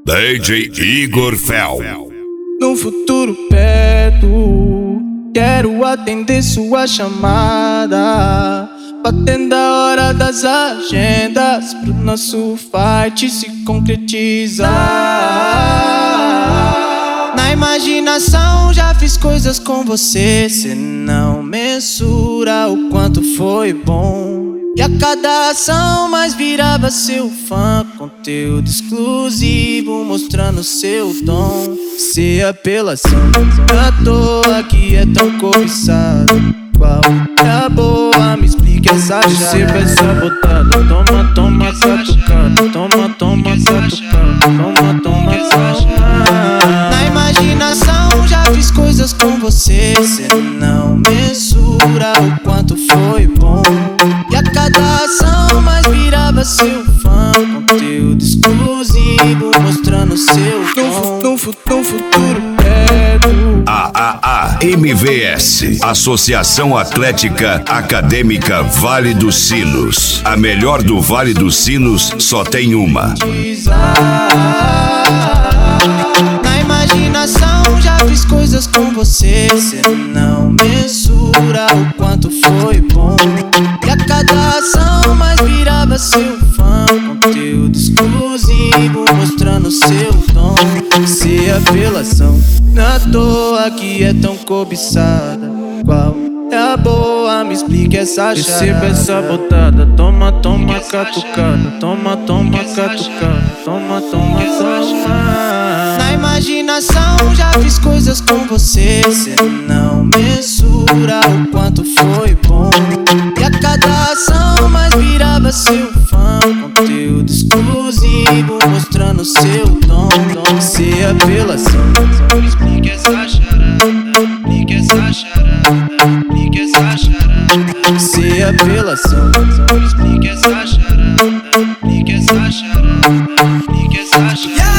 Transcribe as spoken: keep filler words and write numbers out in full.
D J Igor Fel. No futuro perto, quero atender sua chamada, batendo a hora das agendas pro nosso fight se concretizar. Na imaginação já fiz coisas com você, cê não mensura o quanto foi bom. E a cada ação mais virava seu fã, conteúdo exclusivo mostrando seu dom. Se apelação à toa que é tão cobiçado, qual é a boa? Me explique essa chave. Você vai sabotada, toma, toma, catucada. Toma, toma, catucada. Toma, toma, catucada. Na imaginação já fiz coisas com você, cê não mensura o quanto foi bom. E a cada ação mais virava seu fã, conteúdo exclusivo mostrando seu dom. No, no, no futuro perto. A A A M V S, Associação Atlética Acadêmica Vale dos Sinos. A melhor do Vale dos Sinos só tem uma. Na imaginação já fiz coisas com você, cê não mensura o quanto foi bom. E a cada ação mais virava seu fã, conteúdo exclusivo mostrando seu dom. Se apelação na toa que é tão cobiçada, qual é a boa? Me explique essa chave. Receba essa botada, toma, toma, catucada. Toma, toma, catucada. Toma, toma, toma. Na imaginação já fiz coisas com você, cê não mensura o quanto foi bom. E a cada ação mais virava seu fã, conteúdo exclusivo mostrando seu dom. Se apelação, me explique essa charada. Explique essa charada. Explique essa charada. Se apelação, me explique essa charada. Explique essa charada. Explique essa charada.